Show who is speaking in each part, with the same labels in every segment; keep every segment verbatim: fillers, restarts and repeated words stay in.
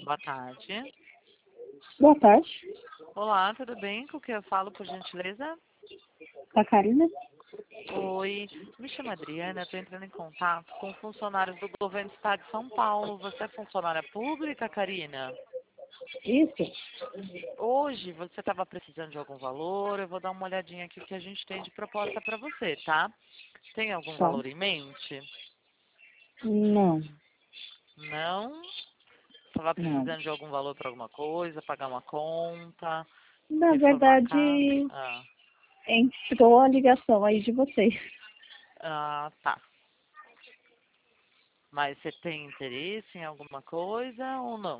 Speaker 1: Boa tarde.
Speaker 2: Boa tarde,
Speaker 1: Olá, tudo bem? Com quem eu falo, por gentileza?
Speaker 2: a Karina.
Speaker 1: Oi, me chamo Adriana, estou entrando em contato com funcionários do governo do estado de São Paulo. Você é funcionária pública, Karina?
Speaker 2: Isso,
Speaker 1: Hoje você estava precisando de algum valor, eu vou dar uma olhadinha aqui o que a gente tem de proposta para você, tá? Tem algum
Speaker 2: só.
Speaker 1: valor em mente?
Speaker 2: Não,
Speaker 1: Não? Estava
Speaker 2: não.
Speaker 1: precisando de algum valor para alguma coisa, pagar uma conta,
Speaker 2: Na
Speaker 1: reformar a casa?
Speaker 2: verdade,
Speaker 1: Ah,
Speaker 2: entrou a ligação aí de vocês.
Speaker 1: ah, tá. Mas você tem interesse em alguma coisa ou não?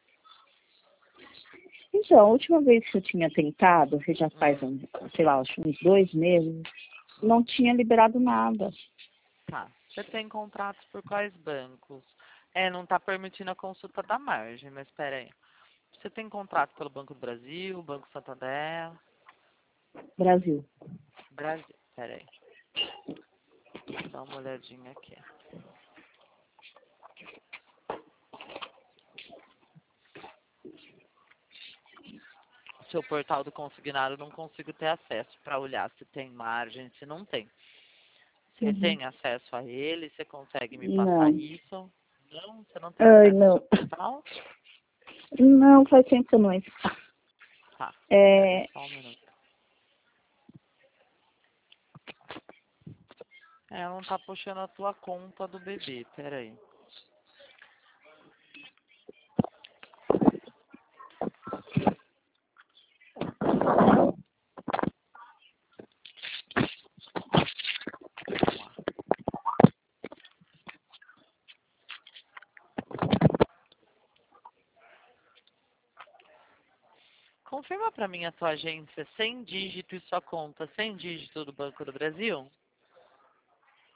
Speaker 2: Então, a última vez que eu tinha tentado, que já faz,
Speaker 1: Hum,
Speaker 2: um, sei lá, acho uns dois meses, não
Speaker 1: hum,
Speaker 2: tinha liberado nada.
Speaker 1: tá. Você tem contratos por quais bancos? É, não está permitindo a consulta da margem, mas espera aí. Você tem contrato pelo Banco do Brasil, Banco Santander,
Speaker 2: Brasil.
Speaker 1: Brasil. Espera aí. Vou dar uma olhadinha aqui. O seu portal do consignado eu não consigo ter acesso para olhar se tem margem, se não tem. Você
Speaker 2: Uhum.
Speaker 1: tem acesso a ele? Você consegue me passar
Speaker 2: Não.
Speaker 1: isso? Não? Você não tem
Speaker 2: Ai,
Speaker 1: acesso ao seu
Speaker 2: não.
Speaker 1: portal?
Speaker 2: Não, faz tempo que eu não entro.
Speaker 1: Tá. Espera
Speaker 2: É,
Speaker 1: só um minuto. É, não tá puxando a tua conta do bebê. Pera aí. Vamos lá. Confirma pra mim a tua agência sem dígito e sua conta sem dígito do Banco do Brasil?